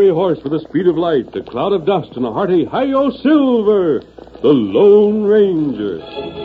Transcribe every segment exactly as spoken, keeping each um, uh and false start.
fiery horse with the speed of light, a cloud of dust, and a hearty Hi-Yo Silver, the Lone Ranger.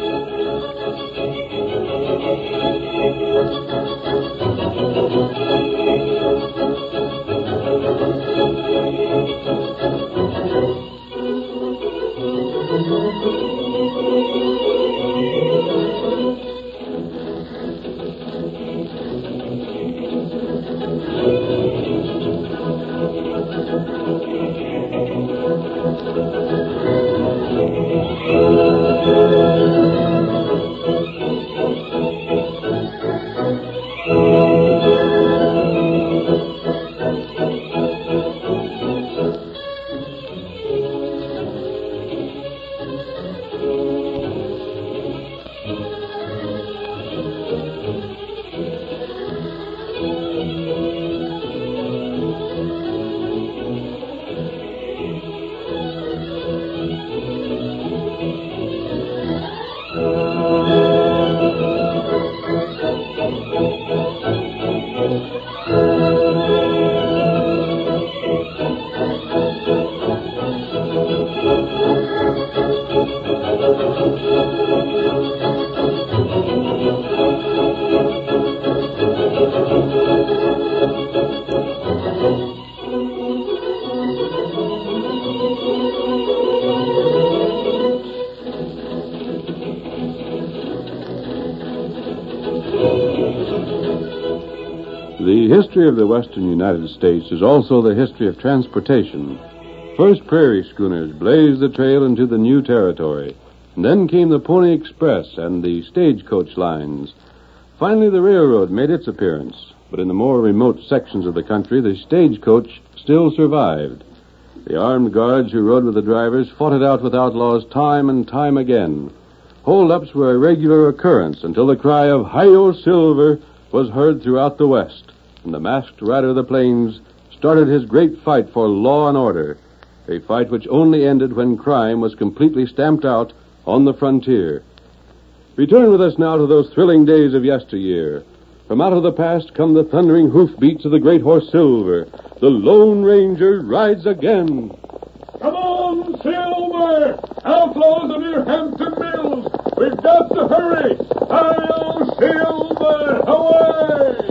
The history of the western United States is also the history of transportation. First, prairie schooners blazed the trail into the new territory. And then came the Pony Express and the stagecoach lines. Finally, the railroad made its appearance. But in the more remote sections of the country, the stagecoach still survived. The armed guards who rode with the drivers fought it out with outlaws time and time again. Hold-ups were a regular occurrence until the cry of Hi-Yo Silver was heard throughout the West, and the masked rider of the plains started his great fight for law and order, a fight which only ended when crime was completely stamped out on the frontier. Return with us now to those thrilling days of yesteryear. From out of the past come the thundering hoofbeats of the great horse Silver. The Lone Ranger rides again. Come on, Silver! Outlaws are near Hampton Mills. We've got to hurry. Hi-Yo Silver! Away!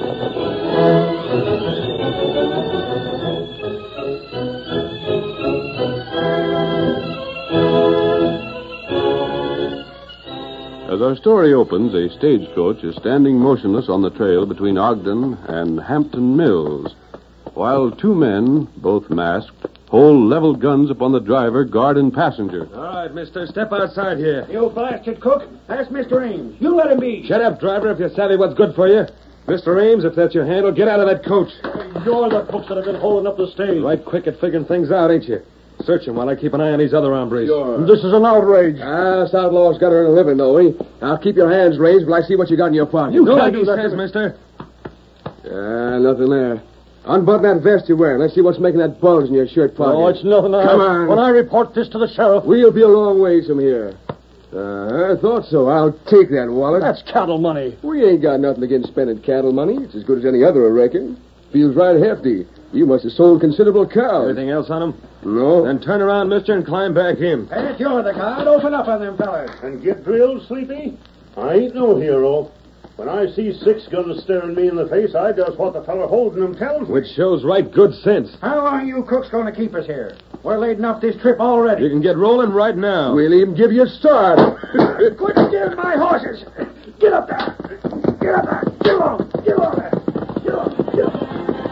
As our story opens, a stagecoach is standing motionless on the trail between Ogden and Hampton Mills, while two men, both masked, hold leveled guns upon the driver, guard, and passenger. All right, mister, step outside here. You blasted cook. That's Mister Ames. You let him be. Shut up, driver, if you're savvy what's good for you. Mister Ames, if that's your handle, get out of that coach. You're the crooks that have been holding up the stage. Right quick at figuring things out, ain't you? Search him while I keep an eye on these other hombres. Sure. This is an outrage. Ah, this outlaw's got to earn a living, though, eh? Now, keep your hands raised while I see what you got in your pocket. You no, can't do do that, that, mister. Ah, nothing there. Unbutton that vest you're wearing. Let's see what's making that bulge in your shirt pocket. Oh, it's nothing. Come on. When I report this to the sheriff... We'll be a long ways from here. Uh, I thought so. I'll take that wallet. That's cattle money. We ain't got nothing against spending cattle money. It's as good as any other, I reckon. Feels right hefty. You must have sold considerable cows. Anything else on him? No. Then turn around, mister, and climb back in. Pat, you're the guard. Open up on them fellas. And get drilled, Sleepy? I ain't no hero. When I see six guns staring me in the face, I does what the feller holding them tells me. Which shows right good sense. How long are you crooks going to keep us here? We're laden up this trip already. You can get rolling right now. We'll even give you a start. Quit stealing my horses. Get up there. Get up there. Get along. Get along there. Get along. Get along.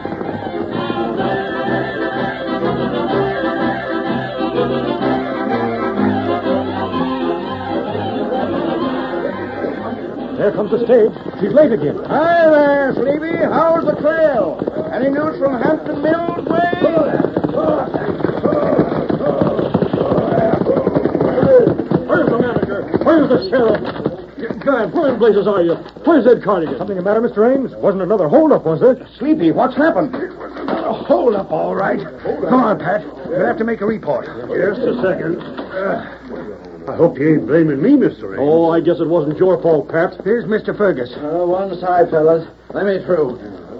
There comes the stage. She's late again. Hi there, Sleepy. How's the trail? Any news from Hampton Mills way? Where's the manager? Where's the sheriff? God, where in blazes are you? Where's Ed Cardigan? Something the matter, Mister Ames? Wasn't another holdup, was there? Sleepy, what's happened? A hold up, all right. Come on, Pat. We'll have to make a report. Just a second. Uh, I hope you ain't blaming me, Mister Ames. Oh, I guess it wasn't your fault, Pat. Here's Mister Fergus. Uh, one side, fellas. Let me through.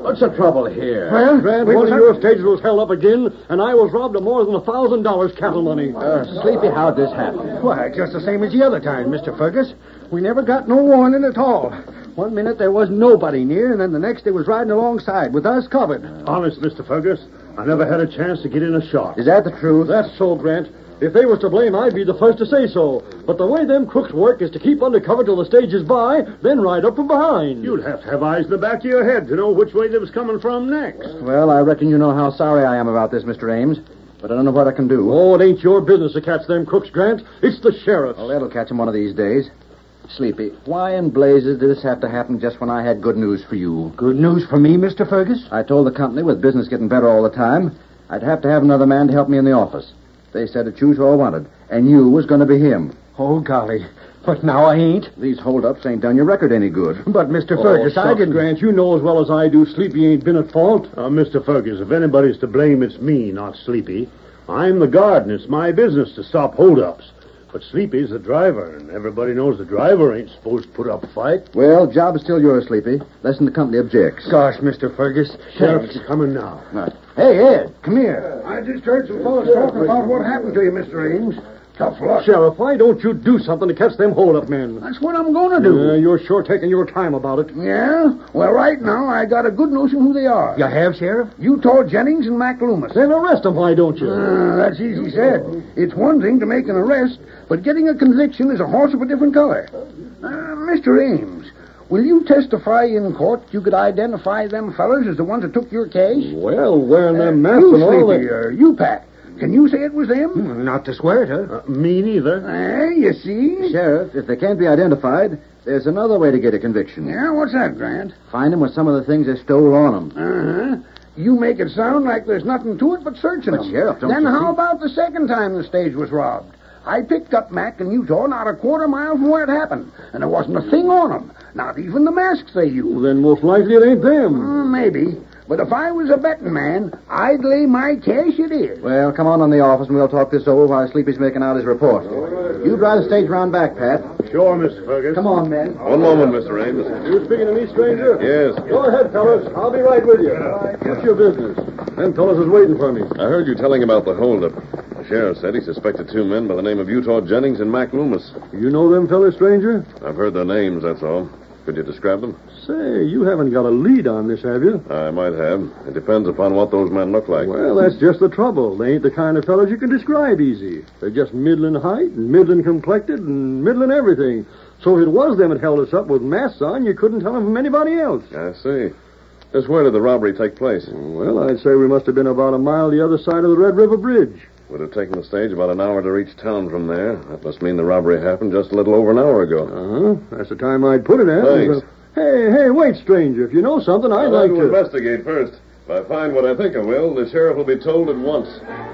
What's the trouble here? Well, Grant, we one was of up- your stages was held up again, and I was robbed of more than a thousand dollars cattle money. Uh, Sleepy, how'd this happen? Why, just the same as the other time, Mister Fergus. We never got no warning at all. One minute there was nobody near, and then the next they was riding alongside with us covered. Honest, Mister Fergus, I never had a chance to get in a shot. Is that the truth? That's so, Grant. If they was to blame, I'd be the first to say so. But the way them crooks work is to keep under cover till the stage is by, then ride up from behind. You'd have to have eyes in the back of your head to know which way they was coming from next. Well, I reckon you know how sorry I am about this, Mister Ames. But I don't know what I can do. Oh, it ain't your business to catch them crooks, Grant. It's the sheriff's. Well, that'll catch him one of these days. Sleepy, why in blazes did this have to happen just when I had good news for you? Good news for me, Mister Fergus? I told the company, with business getting better all the time, I'd have to have another man to help me in the office. They said to choose who I wanted, and you was going to be him. Oh, golly. But now I ain't. These holdups ain't done your record any good. But, Mister Oh, Fergus, I shucks, didn't... Grant, you know as well as I do Sleepy ain't been at fault. Uh, Mister Fergus, if anybody's to blame, it's me, not Sleepy. I'm the guard, and it's my business to stop holdups. But Sleepy's the driver, and everybody knows the driver ain't supposed to put up a fight. Well, job is still yours, Sleepy. Listen, the company objects. Gosh, Mister Fergus. Sheriff's coming now. Uh, hey, Ed, come here. I just heard some fellas talking about what happened to you, Mister Ames. Tough luck. Sheriff, why don't you do something to catch them hold-up men? That's what I'm going to do. Uh, you're sure taking your time about it. Yeah? Well, right now, I got a good notion who they are. You have, Sheriff? Utah Jennings and Mac Loomis. Then arrest them, why don't you? Uh, that's easy said. It's one thing to make an arrest, but getting a conviction is a horse of a different color. Uh, Mister Ames, will you testify in court you could identify them fellas as the ones that took your cash? Well, wearing them masks You, and all Sleepy, that... or you, Pat. Can you say it was them? Not to swear it, huh? Uh, me neither. Eh, you see? Sheriff, if they can't be identified, there's another way to get a conviction. Yeah, what's that, Grant? Find them with some of the things they stole on them. Uh-huh. You make it sound like there's nothing to it but searching But, them. Sheriff, don't Then you how see- about the second time the stage was robbed? I picked up Mac in Utah not a quarter mile from where it happened, and there wasn't a thing on them. Not even the masks they used. Well, then most likely it ain't them. Uh, maybe. But if I was a betting man, I'd lay my cash it is. Well, come on in the office and we'll talk this over while Sleepy's making out his report. You drive the stage round back, Pat. Sure, Mister Fergus. Come on, men. One moment, Mister Ames. You speaking to me, stranger? Yes. Go ahead, fellas. I'll be right with you. What's your business? Them fellas is waiting for me. I heard you telling about the holdup. The sheriff said he suspected two men by the name of Utah Jennings and Mac Loomis. You know them fellas, stranger? I've heard their names, that's all. Could you describe them? Say, you haven't got a lead on this, have you? I might have. It depends upon what those men look like. Well, that's just the trouble. They ain't the kind of fellows you can describe easy. They're just middling height and middling complected and middling everything. So if it was them that held us up with masks on, you couldn't tell them from anybody else. I see. Just where did the robbery take place? Well, I'd say we must have been about a mile the other side of the Red River Bridge. Would have taken the stage about an hour to reach town from there. That must mean the robbery happened just a little over an hour ago. Uh-huh. That's the time I'd put it at. Thanks. Hey, hey, wait, stranger. If you know something, I'd I'd like to to... investigate first. If I find what I think I will, the sheriff will be told at once.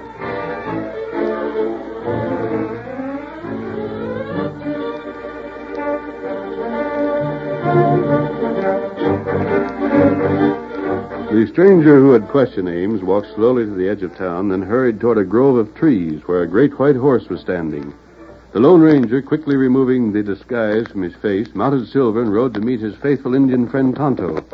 The stranger who had questioned Ames walked slowly to the edge of town, then hurried toward a grove of trees where a great white horse was standing. The Lone Ranger, quickly removing the disguise from his face, mounted Silver and rode to meet his faithful Indian friend Tonto.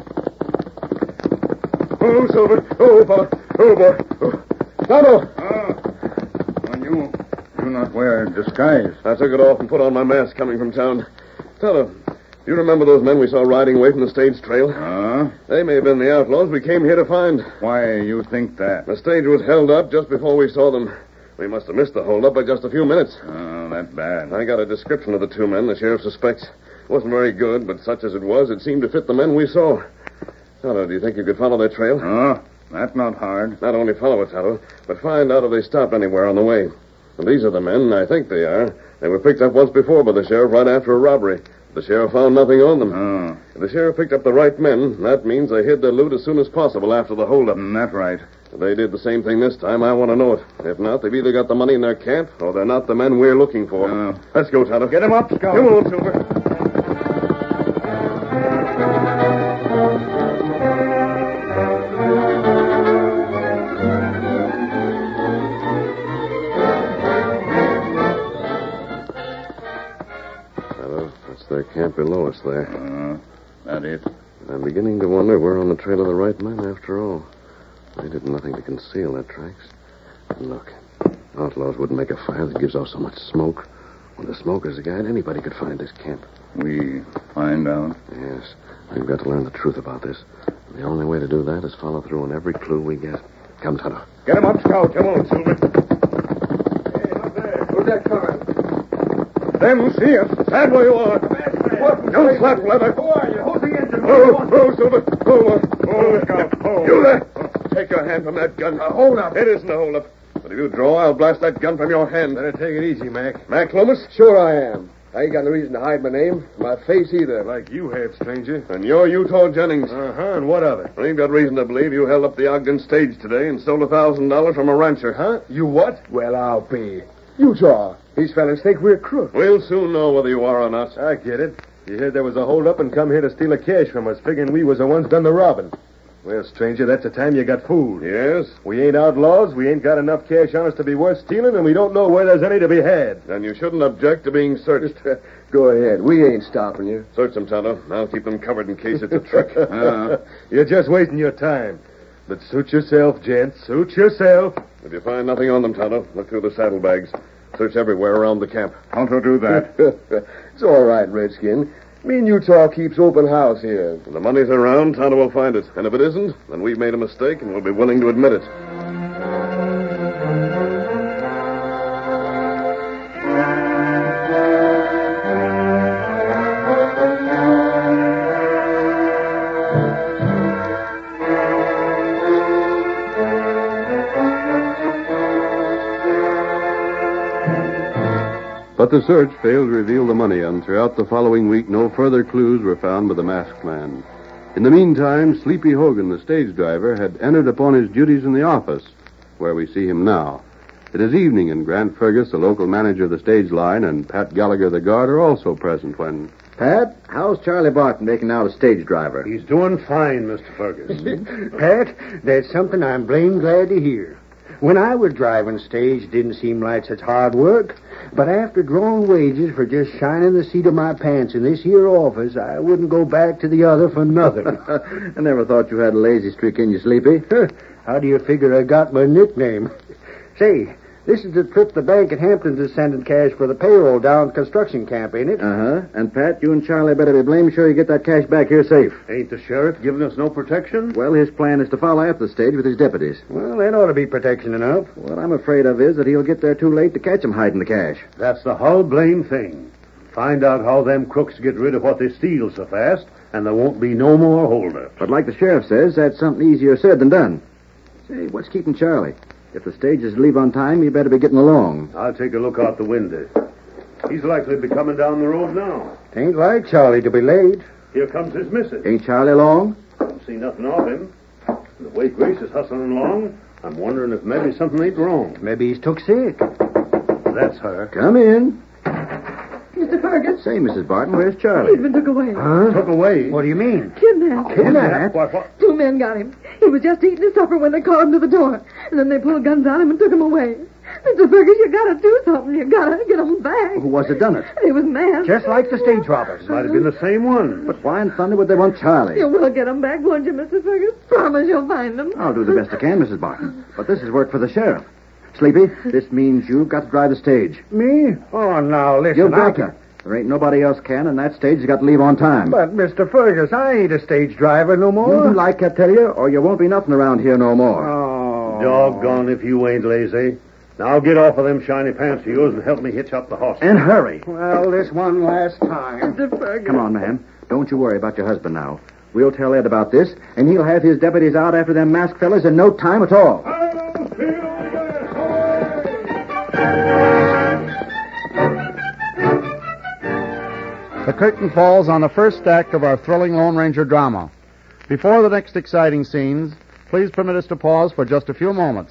Oh, Silver. Oh, boy. Oh, boy. Oh. Tonto! Ah. When you do not wear a disguise. I took it off and put on my mask coming from town. Tonto, you remember those men we saw riding away from the stage trail? Ah? They may have been the outlaws we came here to find. Why you think that? The stage was held up just before we saw them. We must have missed the holdup by just a few minutes. Oh, that bad. I got a description of the two men the sheriff suspects. It wasn't very good, but such as it was, it seemed to fit the men we saw. Tonto, do you think you could follow their trail? Oh, that's not hard. Not only follow it, Tonto, but find out if they stopped anywhere on the way. And these are the men, I think they are. They were picked up once before by the sheriff right after a robbery. The sheriff found nothing on them. Oh, If the sheriff picked up the right men, that means they hid their loot as soon as possible after the holdup. mm, that's right. If they did the same thing this time, I want to know it. If not, they've either got the money in their camp, or they're not the men we're looking for. Oh. Let's go, Tonto. Get him up, Scout. Come on, Silver. Tonto, that's their camp below us there. Uh, that it. I'm beginning to wonder we're on the trail of the right men after all. They did nothing to conceal their tracks. And look, outlaws wouldn't make a fire that gives off so much smoke. With the smoke as a guide, anybody could find this camp. We find out? Yes. We've got to learn the truth about this. The only way to do that is follow through on every clue we get. Come, Tonto. Get him up, Scout. Come on, Silver. Hey, up there. Who's that coming? Them see us. Stand where you are. What? Don't flap, leather. Who are you? Who's the engine? Oh, oh, Silver. Oh, oh, Scout. Oh. You there. Take your hand from that gun. Uh, hold up. It isn't a hold up. But if you draw, I'll blast that gun from your hand. Better take it easy, Mac. Mac Loomis? Sure I am. I ain't got no reason to hide my name, my face either. Like you have, stranger. And you're Utah Jennings. Uh-huh, and what of it? We've got reason to believe you held up the Ogden stage today and stole a thousand dollars from a rancher. Huh? You what? Well, I'll be. Utah. These fellas think we're crooks. We'll soon know whether you are or not. I get it. You heard there was a holdup and come here to steal a cash from us, figuring we was the ones done the robbing. Well, stranger, that's the time you got fooled. Yes? We ain't outlaws, we ain't got enough cash on us to be worth stealing, and we don't know where there's any to be had. Then you shouldn't object to being searched. Go ahead. We ain't stopping you. Search them, Tonto. I'll keep them covered in case it's a trick. uh, you're just wasting your time. But suit yourself, gents. Suit yourself. If you find nothing on them, Tonto, look through the saddlebags. Search everywhere around the camp. Tonto do that. It's all right, Redskin. Me and Utah keeps open house here. When the money's around, Tonto will find it. And if it isn't, then we've made a mistake and we'll be willing to admit it. But the search failed to reveal the money, and throughout the following week, no further clues were found by the masked man. In the meantime, Sleepy Hogan, the stage driver, had entered upon his duties in the office, where we see him now. It is evening, and Grant Fergus, the local manager of the stage line, and Pat Gallagher, the guard, are also present when... Pat, how's Charlie Barton making out as stage driver? He's doing fine, Mister Fergus. Pat, that's something I'm blame glad to hear. When I was driving stage, didn't seem like such hard work. But after drawing wages for just shining the seat of my pants in this here office, I wouldn't go back to the other for nothing. I never thought you had a lazy streak in you, Sleepy. How do you figure I got my nickname? Say, this is the trip the bank at Hampton's is sending cash for the payroll down at construction camp, ain't it? Uh-huh. And, Pat, you and Charlie better be blame sure you get that cash back here safe. Ain't the sheriff giving us no protection? Well, his plan is to follow after the stage with his deputies. Well, that ought to be protection enough. What I'm afraid of is that he'll get there too late to catch him hiding the cash. That's the whole blame thing. Find out how them crooks get rid of what they steal so fast, and there won't be no more holdups. But like the sheriff says, that's something easier said than done. Say, what's keeping Charlie? If the stage is to leave on time, you better be getting along. I'll take a look out the window. He's likely to be coming down the road now. Tain't like Charlie to be late. Here comes his missus. Ain't Charlie along? Don't see nothing of him. The way Grace is hustling along, I'm wondering if maybe something ain't wrong. Maybe he's took sick. That's her. Come in. Mister Fergus. Say, Missus Barton, where's Charlie? He's been took away. Huh? Took away? What do you mean? Kidnapped. Kidnapped? What, what? Two men got him. He was just eating his supper when they called him to the door. And then they pulled guns on him and took him away. Mister Fergus, you gotta do something. You gotta get him back. Who was it done it? He was masked. Just like the stage robbers. Might have been the same one. But why in thunder would they want Charlie? You will get him back, won't you, Mister Fergus? Promise you'll find him. I'll do the best I can, Missus Barton. But this is work for the sheriff. Sleepy, this means you've got to drive the stage. Me? Oh, now, listen. You've I got to. There ain't nobody else can, and that stage has got to leave on time. But, Mister Fergus, I ain't a stage driver no more. You do like I tell you, or you won't be nothing around here no more. Oh. Doggone if you ain't lazy. Now get off of them shiny pants of yours and help me hitch up the horse. And hurry. Well, this one last time. Mister Fergus. Come on, ma'am. Don't you worry about your husband now. We'll tell Ed about this, and he'll have his deputies out after them masked fellas in no time at all. The curtain falls on the first act of our thrilling Lone Ranger drama. Before the next exciting scenes, please permit us to pause for just a few moments.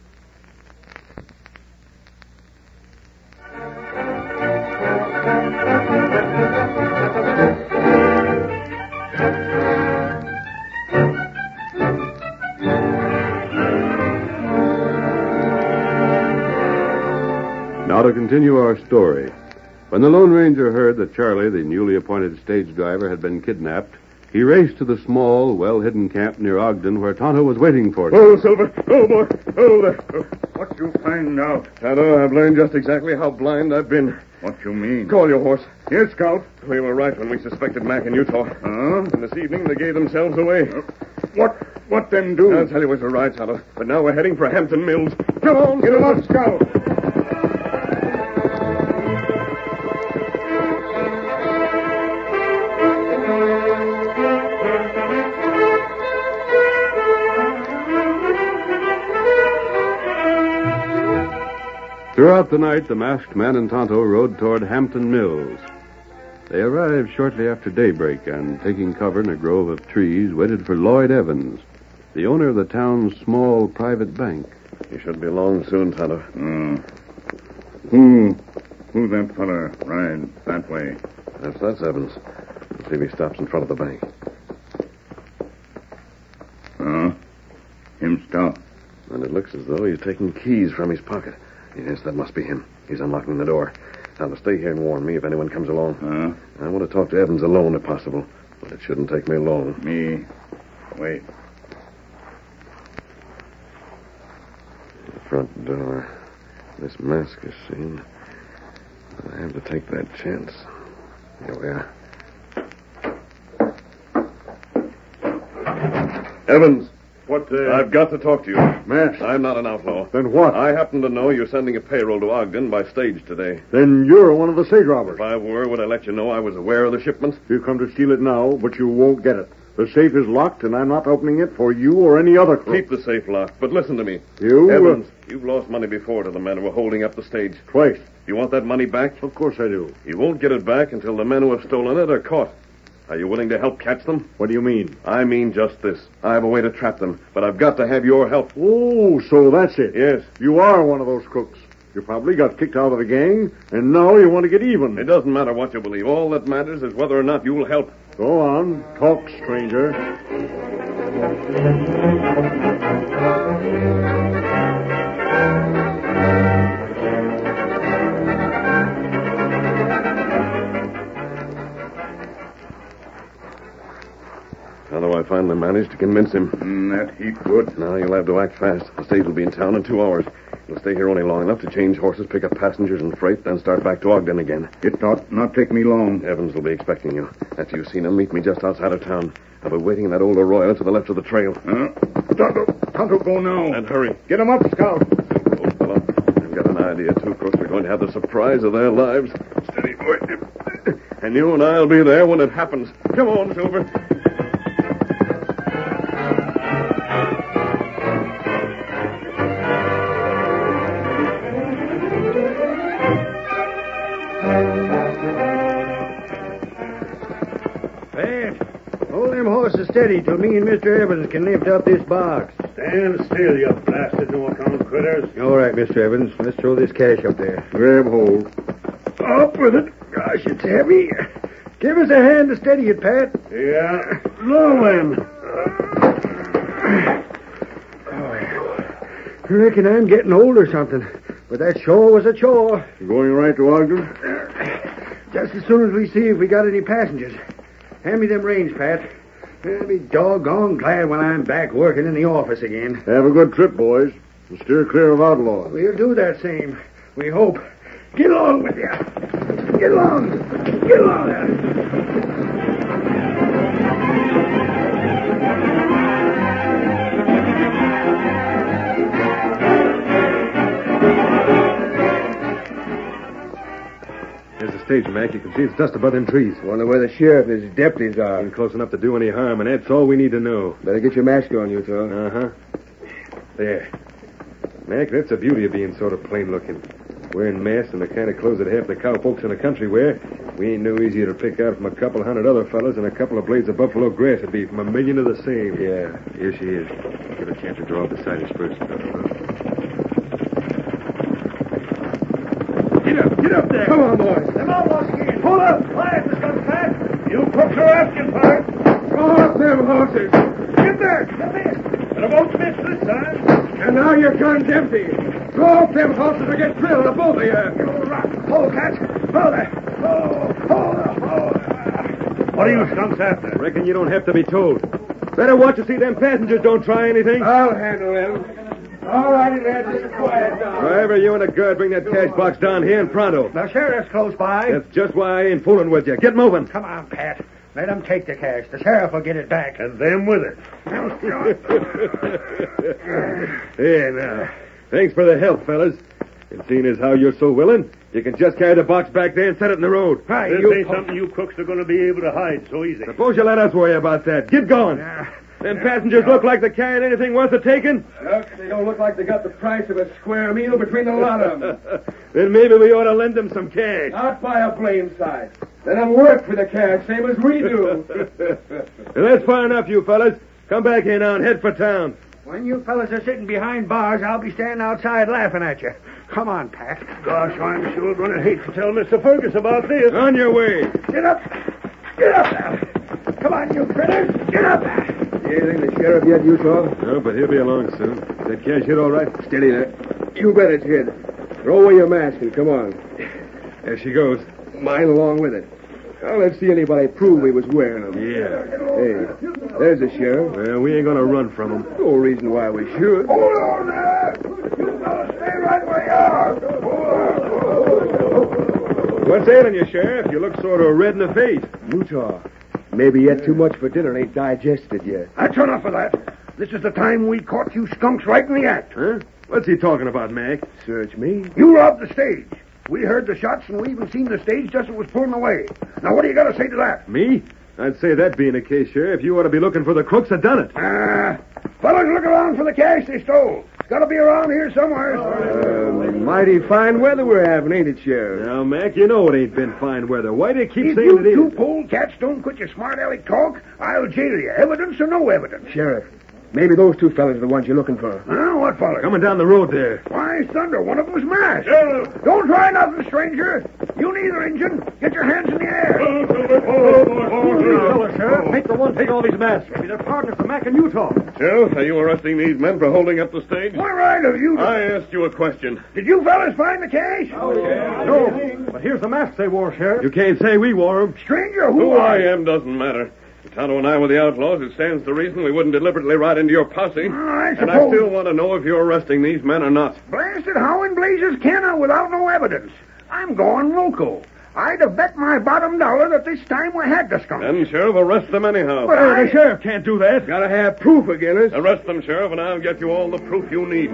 Now to continue our story. When the Lone Ranger heard that Charlie, the newly appointed stage driver, had been kidnapped, He raced to the small, well-hidden camp near Ogden where Tonto was waiting for him. Oh, Silver. Oh, boy. Oh, there. What you find out? Tonto, I've learned just exactly how blind I've been. What you mean? Call your horse. Yes, Scout. We were right when we suspected Mac in Utah. Huh? And this evening they gave themselves away. Uh, what? What them do? I'll tell you it was right, Tonto. But now we're heading for Hampton Mills. Come on, Get him up, Scout. Throughout the night, the masked man and Tonto rode toward Hampton Mills. They arrived shortly after daybreak and, taking cover in a grove of trees, waited for Lloyd Evans, the owner of the town's small private bank. He should be along soon, Tonto. Hmm. Who? Who that fella ride that way? Perhaps that's Evans. Let's see if he stops in front of the bank. Huh? Him stop. And it looks as though he's taking keys from his pocket. Yes, that must be him. He's unlocking the door. Now, to stay here and warn me if anyone comes along. Huh? I want to talk to Evans alone, if possible. But it shouldn't take me long. Me. Wait. The front door. This mask is seen. I have to take that chance. Here we are. Evans. What, uh... I've got to talk to you. Mask? I'm not an outlaw. Then what? I happen to know you're sending a payroll to Ogden by stage today. Then you're one of the stage robbers. If I were, would I let you know I was aware of the shipment? You come to steal it now, but you won't get it. The safe is locked, and I'm not opening it for you or any other crook. Keep the safe locked, but listen to me. You? Evans, you've lost money before to the men who were holding up the stage. Twice. You want that money back? Of course I do. You won't get it back until the men who have stolen it are caught. Are you willing to help catch them? What do you mean? I mean just this. I have a way to trap them, but I've got to have your help. Oh, so that's it. Yes. You are one of those crooks. You probably got kicked out of the gang, and now you want to get even. It doesn't matter what you believe. All that matters is whether or not you'll help. Go on. Talk, stranger. How do I finally manage to convince him? Mm, that heap good. Now you'll have to act fast. The stage will be in town in two hours. You'll stay here only long enough to change horses, pick up passengers and freight, then start back to Ogden again. It not not take me long. Evans will be expecting you. After you've seen him, meet me just outside of town. I'll be waiting in that old Arroyo to the left of the trail. Huh? Tonto, Tonto, go now. And hurry. Get him up, Scout. Old fellow, I've got an idea, too. Crooks are going to have the surprise of their lives. Steady, boy. And you and I'll be there when it happens. Come on, Silver. Steady till me and Mister Evans can lift up this box. Stand still, you blasted no-account critters. All right, Mister Evans. Let's throw this cash up there. Grab hold. Up with it. Gosh, it's heavy. Give us a hand to steady it, Pat. Yeah. Low then. I reckon I'm getting old or something. But that sure was a chore. You going right to Ogden? Just as soon as we see if we got any passengers. Hand me them reins, Pat. I'll be doggone glad when I'm back working in the office again. Have a good trip, boys. And steer clear of outlaws. We'll do that same. We hope. Get along with you. Get along. Get along there. Stage, Mac. You can see it's just above them trees. Wonder where the sheriff and his deputies are. Ain't close enough to do any harm, and that's all we need to know. Better get your mask on, you two. Uh-huh. There. Mac, that's the beauty of being sort of plain looking. Wearing masks and the kind of clothes that half the cowpokes in the country wear, we ain't no easier to pick out from a couple hundred other fellas than a couple of blades of buffalo grass would be from a million of the same. Yeah. Here she is. Give her a chance to draw up beside us first. Get up, get up there. Come on, boys. Them outlaws again. Pull up. Quiet, Mister Gunfat. You crooks are asking for it. Draw up them horses. Get there. Get there. And I won't miss this time. And now your gun's empty. Draw up them horses or get drilled, the both of you. You rock. Hold, catch. Hold there. Hold, hold, hold. What are you skunks after? Reckon you don't have to be told. Better watch to see them passengers don't try anything. I'll handle them. All righty, lads. Just quiet down. However, you and a guard bring that cash box down here in pronto. The sheriff's close by. That's just why I ain't fooling with you. Get moving. Come on, Pat. Let him take the cash. The sheriff will get it back. And them with it. Here now. Thanks for the help, fellas. And seeing as how you're so willing, you can just carry the box back there and set it in the road. Hi, this you ain't something you crooks are going to be able to hide so easy. Suppose you let us worry about that. Get going. Yeah. Them passengers look like they're carrying anything worth the taking. Look, they don't look like they got the price of a square meal between the lot of them. Then maybe we ought to lend them some cash. Not by a blame sight. Let them work for the cash, same as we do. That's far enough, you fellas. Come back here now and head for town. When you fellas are sitting behind bars, I'll be standing outside laughing at you. Come on, Pat. Gosh, I'm sure going to hate to tell Mister Fergus about this. On your way. Get up. Get up now. Come on, you critters. Get up. Anything the sheriff yet, Utah? No, but he'll be along soon. Is that cash hit all right? Steady there. You bet it's hid. Throw away your mask and come on. There she goes. Mine along with it. Now let's see anybody prove he was wearing them. Yeah. Hey, there's the sheriff. Well, we ain't gonna run from him. No reason why we should. Hold on there! You fellas stay right where you are! What's ailing you, Sheriff? You look sort of red in the face. Utah. Maybe you had too much for dinner and ain't digested yet. That's enough of that. This is the time we caught you skunks right in the act. Huh? What's he talking about, Mac? Search me. You robbed the stage. We heard the shots, and we even seen the stage just as it was pulling away. Now, what do you got to say to that? Me? I'd say that being the case, Sheriff, you ought to be looking for the crooks that done it. Ah, fellas, look around for the cash they stole. It's got to be around here somewhere. Uh, mighty fine weather we're having, ain't it, Sheriff? Now, Mac, you know it ain't been fine weather. Why do you keep if saying you it is? two polecats don't quit your smart aleck talk, I'll jail you. Evidence or no evidence. Sheriff, maybe those two fellas are the ones you're looking for. Huh? What fellas? Coming down the road there. Why, thunder, one of them's masked. Uh, don't try nothing, stranger. You neither, Injun. Get your hands in the air. Sheriff, take the one, take all these masks. Maybe they're partners for Mac and Utah. Sheriff, are you arresting these men for holding up the stage? What right have you... I asked you a question. Did you fellas find the cash? Oh, yeah. No, but here's the masks they wore, Sheriff. You can't say we wore them. Stranger, who, Who are I you? am doesn't matter. If Tonto and I were the outlaws, it stands to reason we wouldn't deliberately ride into your posse. I And I suppose- still want to know if you're arresting these men or not. Blasted, how in blazes can I without no evidence? I'm going loco. I'd have bet my bottom dollar that this time we had the skunk. Then, Sheriff, arrest them anyhow. But I... The sheriff can't do that. Gotta have proof against us. Arrest them, Sheriff, and I'll get you all the proof you need.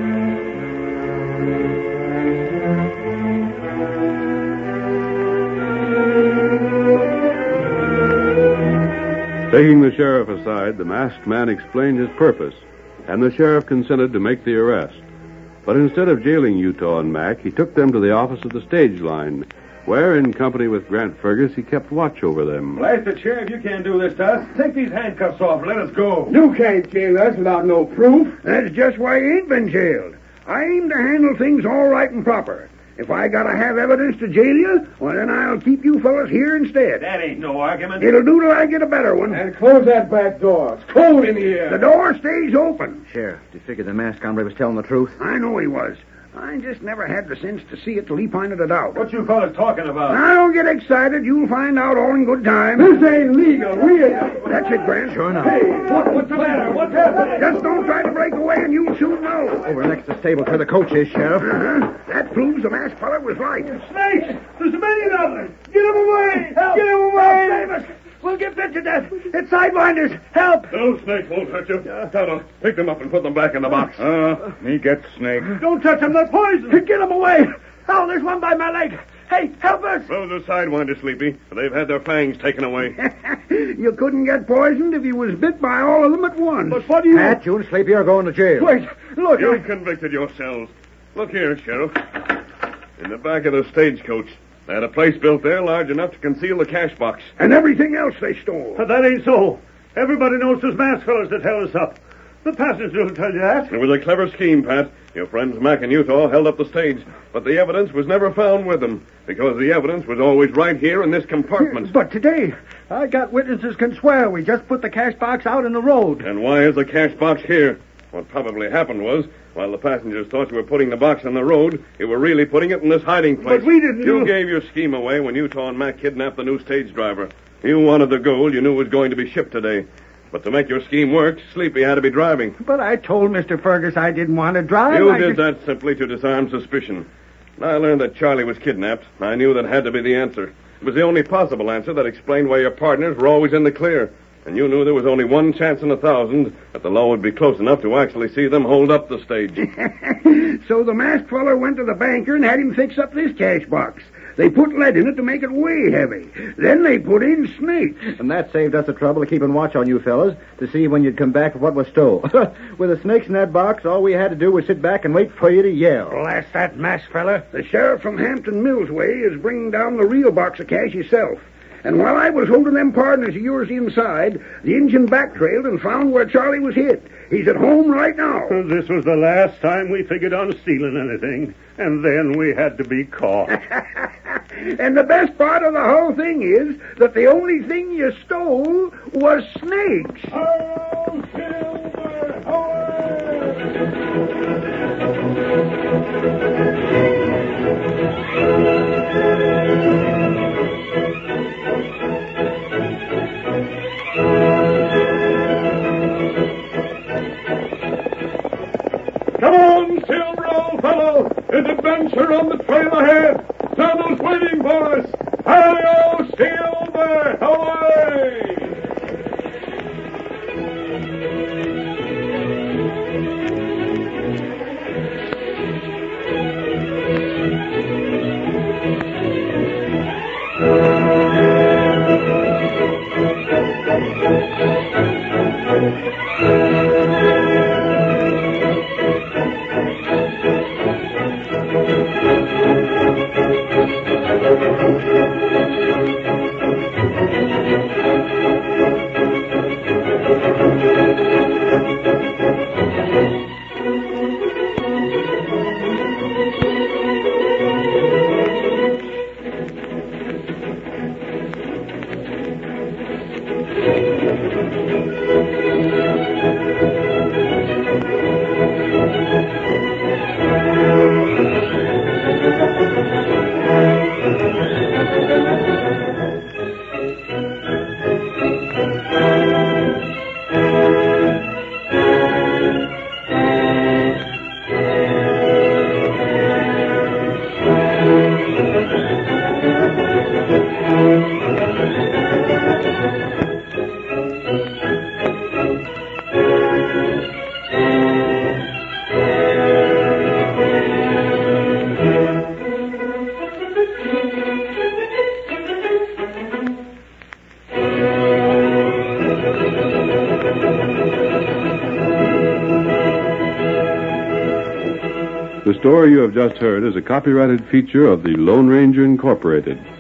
Taking the sheriff aside, the masked man explained his purpose, and the sheriff consented to make the arrest. But instead of jailing Utah and Mac, he took them to the office of the stage line, where, in company with Grant Fergus, he kept watch over them. Blast it, Sheriff, you can't do this to us. Take these handcuffs off and let us go. You can't jail us without no proof. That's just why you ain't been jailed. I aim to handle things all right and proper. If I gotta have evidence to jail you, well, then I'll keep you fellas here instead. That ain't no argument. It'll do till I get a better one. And close that back door. It's cold in here. The door stays open. Sheriff, do you figure the masked hombre was telling the truth? I know he was. I just never had the sense to see it till he pointed it out. What you fellas talking about? Now, don't get excited. You'll find out all in good time. This ain't legal. We ain't. That's it, Grant. Sure enough. Hey, what, what's the matter? What's happening? Just don't try to break away and you'll soon know. Over next to the stable where the coach is, Sheriff. Uh-huh. That proves the masked fella was right. Snakes! There's many of them! Get him away! Help! Get him away! Help, save us. We'll get bit to death. It's sidewinders. Help! Those snakes won't hurt you. Tonto, pick them up and put them back in the box. Uh, me get snake. Don't touch them, they're poison! Get him away! Oh, there's one by my leg. Hey, help us! Those are sidewinders, Sleepy. They've had their fangs taken away. You couldn't get poisoned if you was bit by all of them at once. But what do you... Pat, you and Sleepy are going to jail. Wait, look. You've convicted yourselves. Look here, Sheriff. In the back of the stagecoach, they had a place built there large enough to conceal the cash box. And everything else they stole. But that ain't so. Everybody knows those masked fellas that held us up. The passengers will tell you that. It was a clever scheme, Pat. Your friends Mac and Utah held up the stage, but the evidence was never found with them, because the evidence was always right here in this compartment. But today, I got witnesses can swear we just put the cash box out in the road. And why is the cash box here? What probably happened was, while the passengers thought you were putting the box on the road, you were really putting it in this hiding place. But we didn't You do- gave your scheme away when Utah and Mac kidnapped the new stage driver. You wanted the gold you knew was going to be shipped today. But to make your scheme work, Sleepy had to be driving. But I told Mister Fergus I didn't want to drive. You I did just- that simply to disarm suspicion. When I learned that Charlie was kidnapped, I knew that had to be the answer. It was the only possible answer that explained why your partners were always in the clear. And you knew there was only one chance in a thousand that the law would be close enough to actually see them hold up the stage. So the masked feller went to the banker and had him fix up this cash box. They put lead in it to make it way heavy. Then they put in snakes. And that saved us the trouble of keeping watch on you fellas to see when you'd come back with what was stole. With the snakes in that box, all we had to do was sit back and wait for you to yell. Blast that masked fella. The sheriff from Hampton Mills way is bringing down the real box of cash himself. And while I was holding them partners of yours inside, the engine backtrailed and found where Charlie was hid. He's at home right now. This was the last time we figured on stealing anything, and then we had to be caught. And the best part of the whole thing is that the only thing you stole was snakes. Oh, Silver! Come on, Silver, old fellow! There's adventure on the trail ahead! Saddle's waiting for us! Hi-yo, Silver! Away! The story you have just heard is a copyrighted feature of the Lone Ranger Incorporated.